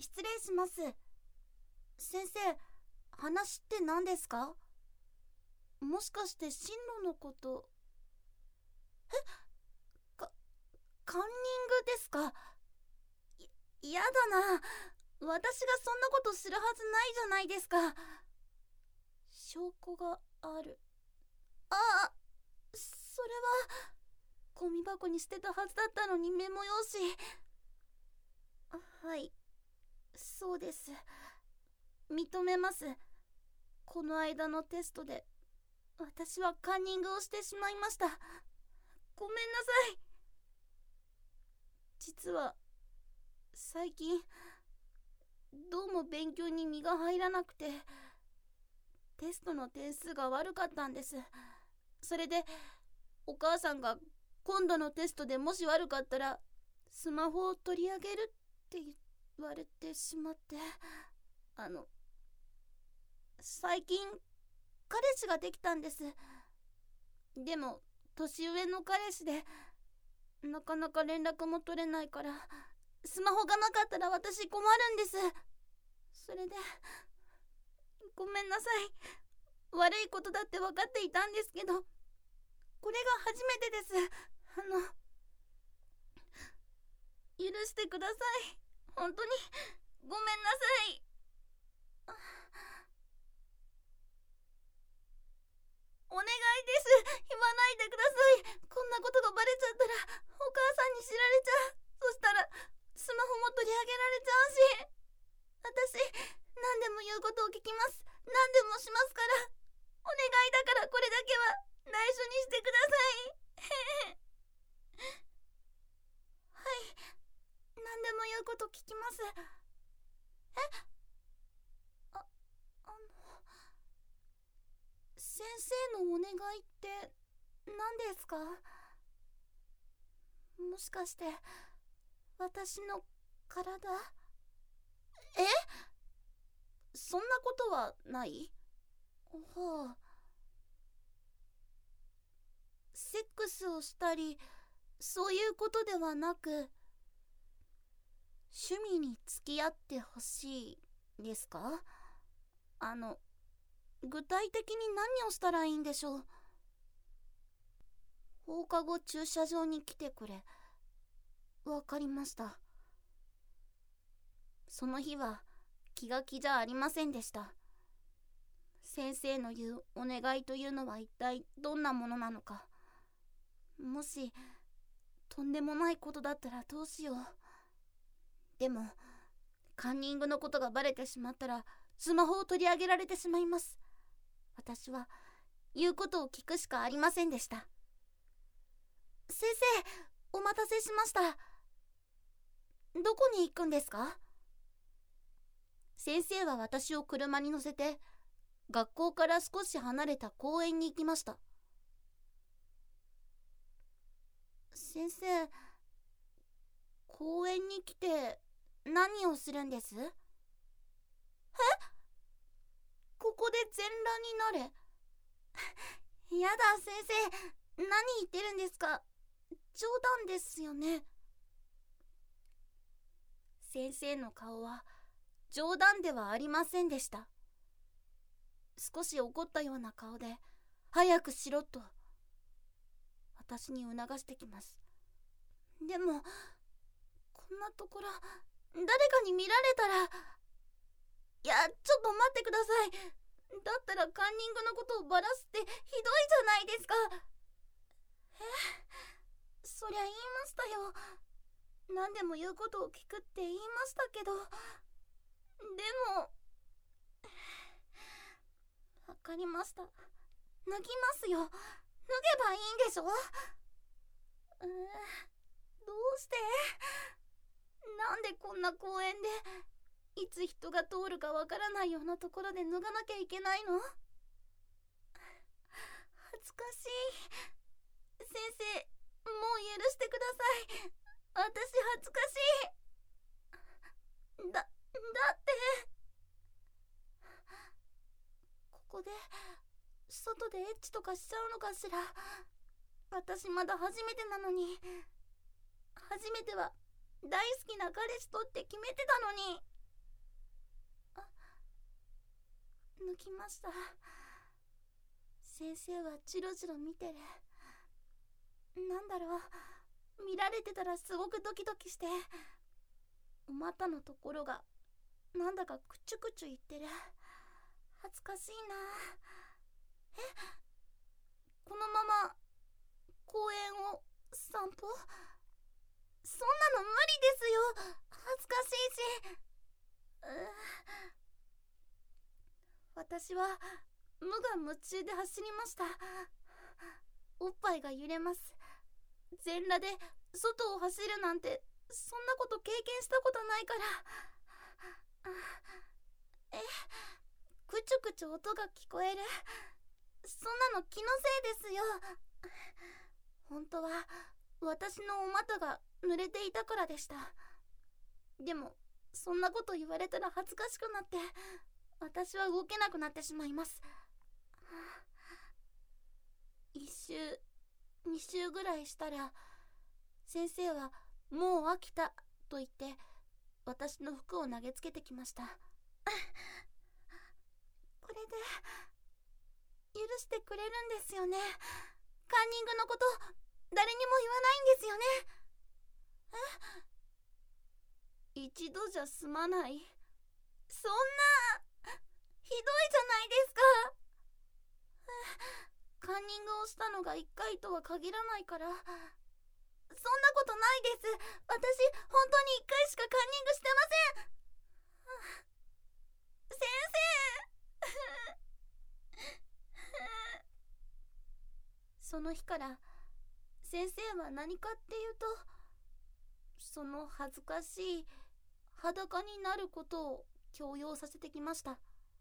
失礼します。先生、話って何ですか？もしかして進路のこと。かカンニングですか？やだな。私がそんなことするはずないじゃないですか。証拠がある。ああ、それはゴミ箱に捨てたはずだったのに。メモ用紙。はい、そうです。認めます。この間のテストで私はカンニングをしてしまいました。ごめんなさい。実は最近どうも勉強に身が入らなくて、テストの点数が悪かったんです。それでお母さんが今度のテストでもし悪かったらスマホを取り上げるって言われてしまって。最近彼氏ができたんです。でも年上の彼氏で、なかなか連絡も取れないから、スマホがなかったら私困るんです。それでごめんなさい。悪いことだって分かっていたんですけど、これが初めてです。許してください。本当にごめんなさい。お願いです。言わないでください。こんなことがバレちゃったらお母さんに知られちゃう。そしたらスマホも取り上げられちゃうし。私、何でも言うことを聞きます。何でもしますから。お願いだからこれだけは内緒にしてください。はい、何でも言うこと聞きます。ああの先生のお願いって何ですか？もしかして私の体。え？そんなことはない？はあ。セックスをしたりそういうことではなく、趣味に付き合ってほしいですか？具体的に何をしたらいいんでしょう？放課後駐車場に来てくれ。わかりました。その日は気が気じゃありませんでした。先生の言うお願いというのは一体どんなものなのか。もしとんでもないことだったらどうしよう。でもカンニングのことがバレてしまったらスマホを取り上げられてしまいます。私は言うことを聞くしかありませんでした。先生、お待たせしました。どこに行くんですか？先生は私を車に乗せて学校から少し離れた公園に行きました。先生、公園に来て何をするんです？ここで全裸になれ。やだ先生、何言ってるんですか？冗談ですよね？先生の顔は冗談ではありませんでした。少し怒ったような顔で、早くしろと私に促してきます。でもこんなところ誰かに見られたら。いや、ちょっと待ってください。だったらカンニングのことをバラすってひどいじゃないですか。そりゃ言いましたよ。何でも言うことを聞くって言いましたけど。でもわかりました。脱ぎますよ。脱げばいいんでしょ？どうして？なんでこんな公園でいつ人が通るかわからないようなところで脱がなきゃいけないの？恥ずかしい。先生、もう許してください。私恥ずかしい。だってここで外でエッチとかしちゃうのかしら。私まだ初めてなのに。初めては大好きな彼氏とって決めてたのに。 抜きました。先生はじろじろ見てる。なんだろう、見られてたらすごくドキドキして、お股のところがなんだかクチュクチュ言ってる。恥ずかしいな。このまま公園を散歩？そんなの無理ですよ。恥ずかしいし。私は無我夢中で走りました。おっぱいが揺れます。全裸で外を走るなんて、そんなこと経験したことないから。くちゅくちゅ音が聞こえる。そんなの気のせいですよ。本当は私のお股が濡れていたからでした。でもそんなこと言われたら恥ずかしくなって、私は動けなくなってしまいます。1週2週ぐらいしたら、先生はもう飽きたと言って私の服を投げつけてきました。これで許してくれるんですよね。カンニングのこと誰にも言わないんですよね。一度じゃ済まない。そんなひどいじゃないですか。カンニングをしたのが1回とは限らないから。そんなことないです。私本当に1回しかカンニングしてません。先生。その日から先生は何かっていうと、その恥ずかしい裸になることを強要させてきました。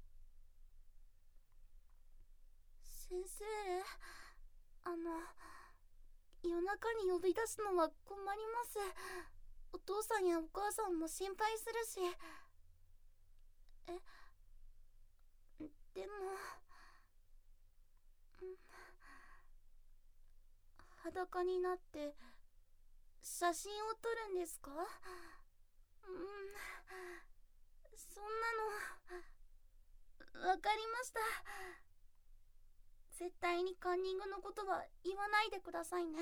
先生、夜中に呼び出すのは困ります。お父さんやお母さんも心配するし。でも裸になって写真を撮るんですか？そんなのわかりました。絶対にカンニングのことは言わないでくださいね。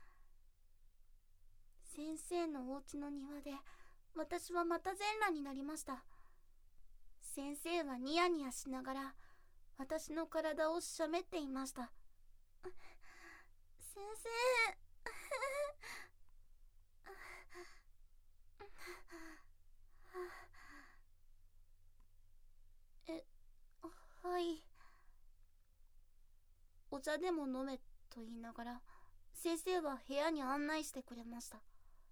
先生のお家の庭で私はまた全裸になりました。先生はニヤニヤしながら私の体をしゃべっていました。先生はい。お茶でも飲めと言いながら先生は部屋に案内してくれました。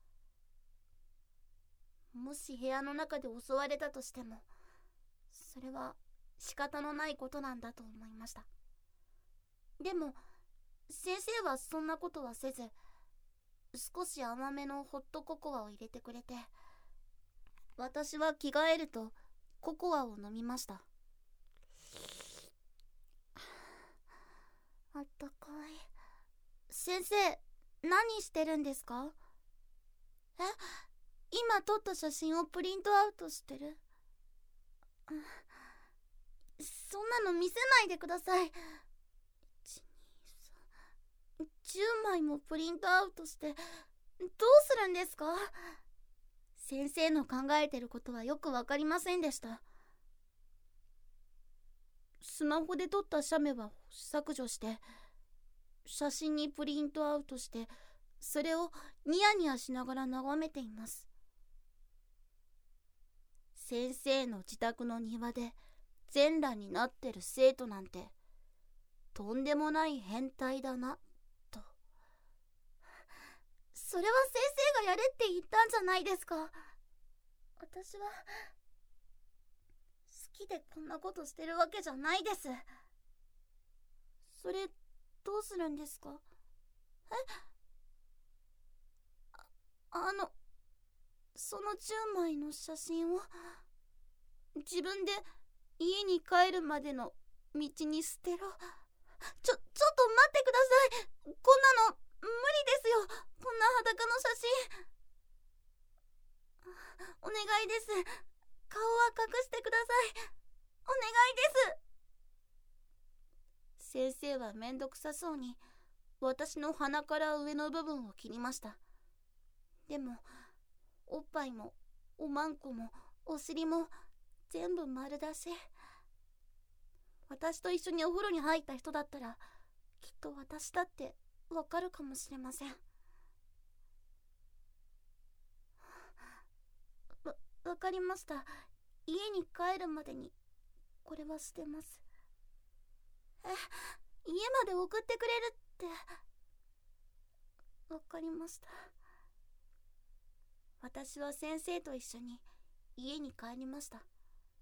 もし部屋の中で襲われたとしても、それは仕方のないことなんだと思いました。でも先生はそんなことはせず、少し甘めのホットココアを入れてくれて、私は着替えるとココアを飲みました。あったかい。先生、何してるんですか？今撮った写真をプリントアウトしてる。そんなの見せないでください。1、2、3、10枚もプリントアウトしてどうするんですか？先生の考えてることはよくわかりませんでした。スマホで撮った写メは削除して、写真にプリントアウトして、それをニヤニヤしながら眺めています。先生の自宅の庭で全裸になってる生徒なんてとんでもない変態だなと。それは先生がやれって言ったんじゃないですか。私は好きでこんなことしてるわけじゃないです。それどうするんですか？その10枚の写真を自分で家に帰るまでの道に捨てろ。ちょっと待ってください。こんなの無理ですよ。こんな裸の写真。お願いです。顔は隠してください。お願いです。 先生はめんどくさそうに私の鼻から上の部分を切りました。でもおっぱいもおまんこもお尻も全部丸出し。私と一緒にお風呂に入った人だったらきっと私だってわかるかもしれません。わかりました。家に帰るまでにこれは捨てます。家まで送ってくれるって。わかりました。私は先生と一緒に家に帰りました。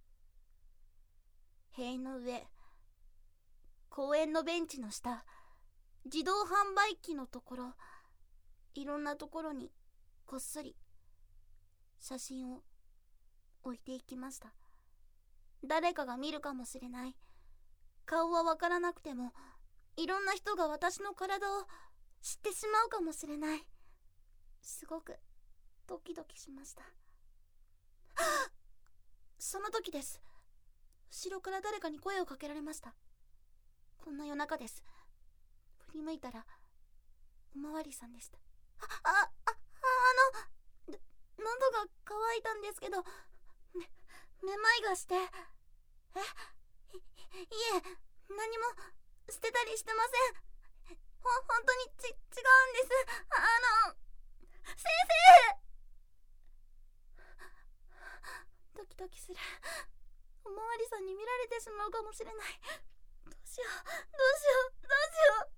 塀の上、公園のベンチの下、自動販売機のところ、いろんなところにこっそり写真を置いていきました。誰かが見るかもしれない。顔はわからなくてもいろんな人が私の体を知ってしまうかもしれない。すごくドキドキしました。その時です。後ろから誰かに声をかけられました。こんな夜中です。振り向いたらおまわりさんでした。喉が渇いたんですけど、めまいがして。いえ、何も捨てたりしてません。本当に違うんです。先生！ドキドキする。おまわりさんに見られてしまうかもしれない。どうしよう。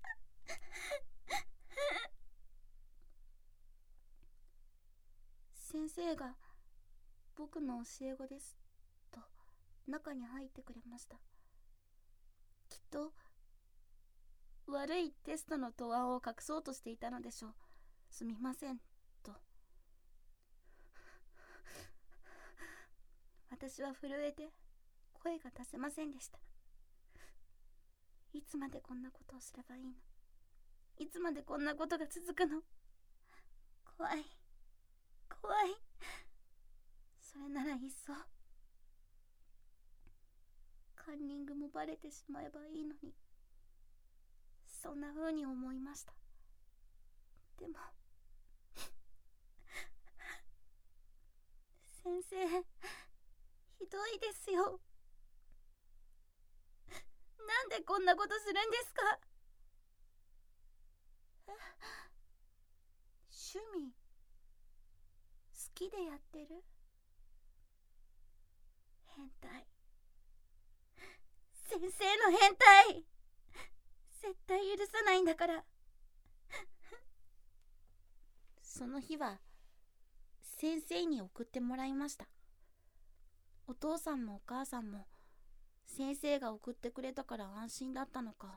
先生が僕の教え子ですと中に入ってくれました。きっと悪いテストの答案を隠そうとしていたのでしょう。すみませんと。私は震えて声が出せませんでした。いつまでこんなことをすればいいの？いつまでこんなことが続くの？怖い。それならいっそカンニングもバレてしまえばいいのに。そんな風に思いました。でも先生、ひどいですよ。なんでこんなことするんですか？趣味好きでやってる？変態。先生の変態。絶対許さないんだから。その日は先生に送ってもらいました。お父さんもお母さんも先生が送ってくれたから安心だったのか、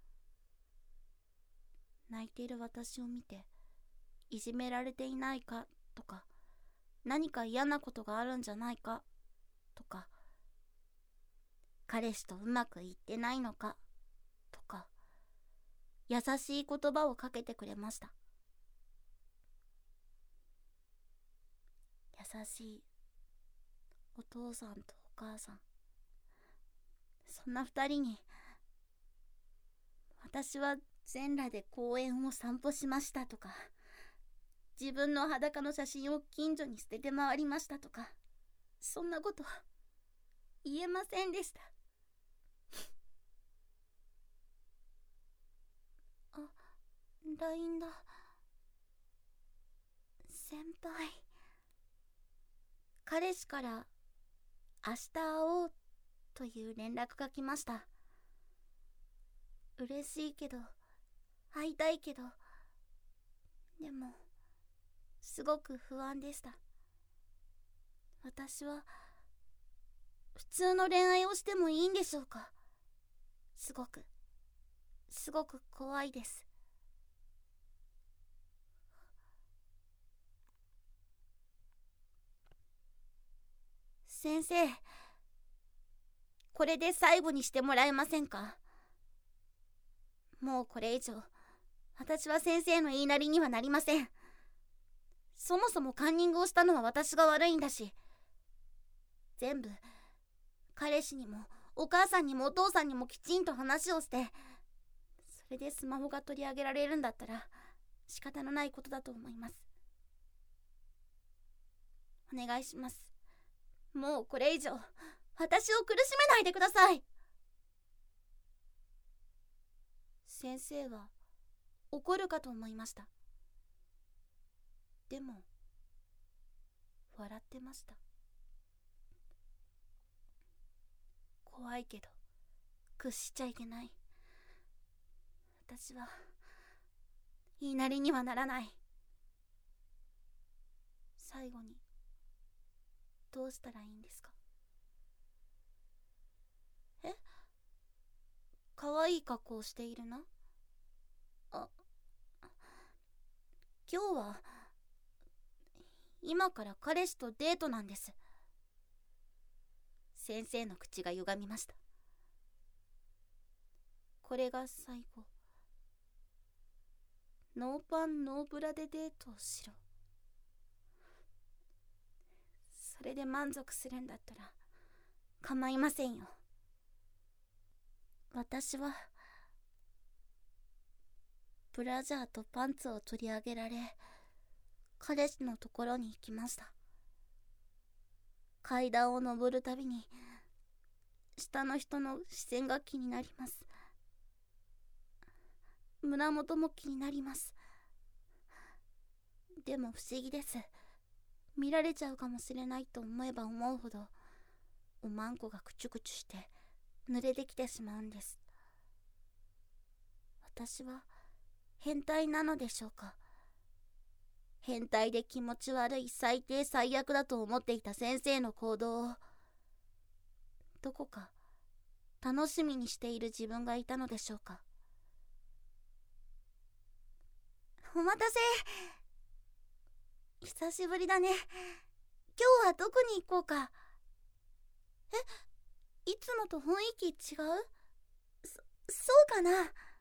泣いている私を見ていじめられていないかとか、何か嫌なことがあるんじゃないかとか、彼氏とうまくいってないのかとか、優しい言葉をかけてくれました。優しいお父さんとお母さん、そんな二人に私は全裸で公園を散歩しましたとか、自分の裸の写真を近所に捨てて回りましたとか、そんなこと言えませんでした。LINE だ。先輩、彼氏から明日会おうという連絡が来ました。嬉しいけど、会いたいけど、でもすごく不安でした。私は普通の恋愛をしてもいいんでしょうか？すごく怖いです。先生、これで最後にしてもらえませんか？もうこれ以上私は先生の言いなりにはなりません。そもそもカンニングをしたのは私が悪いんだし、全部彼氏にもお母さんにもお父さんにもきちんと話をしてそれでスマホが取り上げられるんだったら仕方のないことだと思います。お願いします。もうこれ以上私を苦しめないでください。先生は怒るかと思いました。でも笑ってました。怖いけど屈しちゃいけない。私は言いなりにはならない。最後にどうしたらいいんですか？え？可愛い格好をしているな。あ、今日は今から彼氏とデートなんです。先生の口が歪みました。これが最後。ノーパンノーブラでデートをしろ。それで満足するんだったら構いませんよ。私はブラジャーとパンツを取り上げられ、彼氏のところに行きました。階段を上るたびに下の人の視線が気になります。胸元も気になります。でも不思議です。見られちゃうかもしれないと思えば思うほどおまんこがクチュクチュして濡れてきてしまうんです。私は変態なのでしょうか。変態で気持ち悪い最低最悪だと思っていた先生の行動をどこか楽しみにしている自分がいたのでしょうか。お待たせ。久しぶりだね。今日はどこに行こうか。いつもと雰囲気違う？そうかな。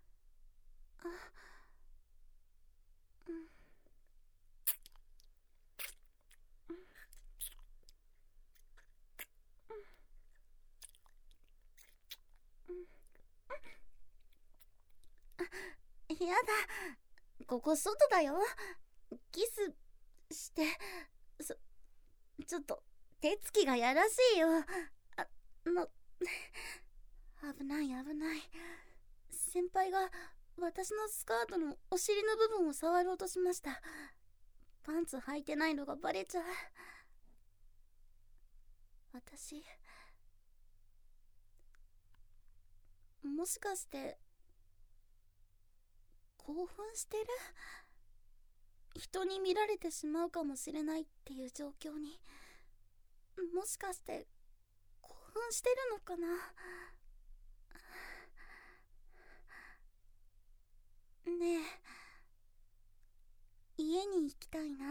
やだ、ここ外だよ。キスしてちょっと手つきがやらしいよ。危ない危ない。先輩が私のスカートのお尻の部分を触ろうとしました。パンツ履いてないのがバレちゃう。私もしかして興奮してる？人に見られてしまうかもしれないっていう状況にもしかして興奮してるのかな。ねえ、家に行きたいな。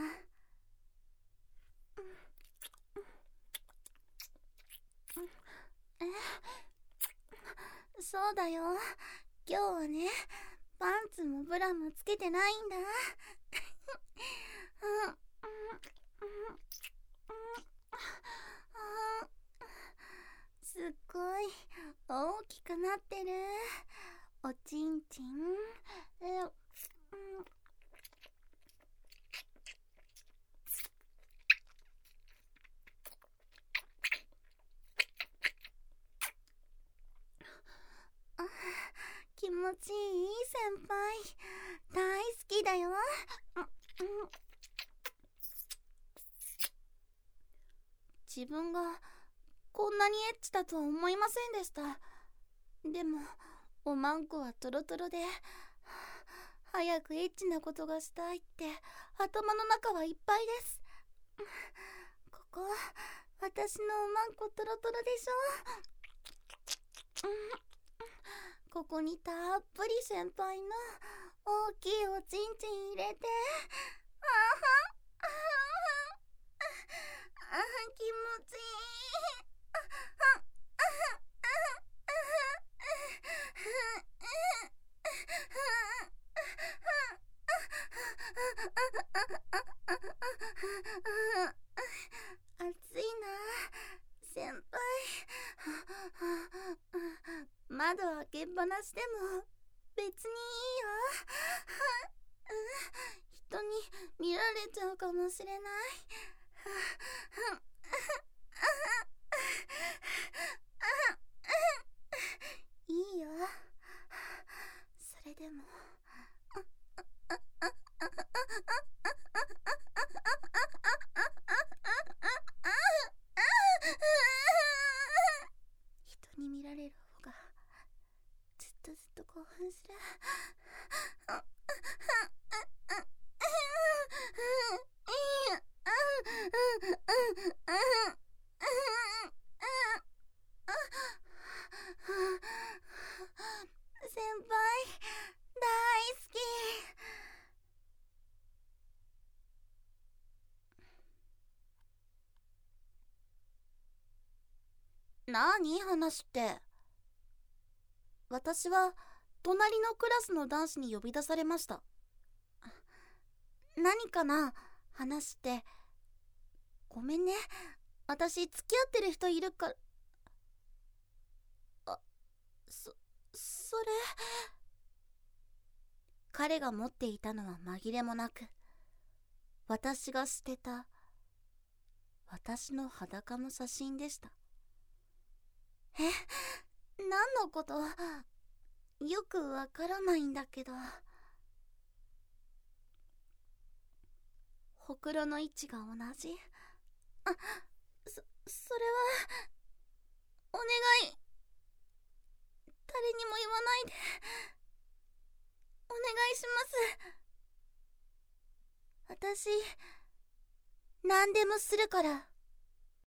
そうだよ。今日はね、パンツもブラもつけてないんだ。すっごい大きくなってる。おちんちん。気持ちいい先輩。大好きだよ。自分がこんなにエッチだとは思いませんでした。でもおまんこはトロトロで、早くエッチなことがしたいって頭の中はいっぱいです。ここ私のおまんこトロトロでしょ。ここにたっぷり先輩の大きいおちんちん入れて、気持ちいい。暑いな先輩。窓開けっぱなしでも別にいいよ。人に見られちゃうかもしれない。いいよ。それでも人に見られる方がずっと興奮する。先輩大好き。なに話って。私は隣のクラスの男子に呼び出されました。何かな話って。ごめんね、私付き合ってる人いるから。それ。彼が持っていたのは紛れもなく私が捨てた私の裸の写真でした。何のこと？よくわからないんだけど。ほくろの位置が同じ。それはお願い、誰にも言わないでお願いします。私何でもするから。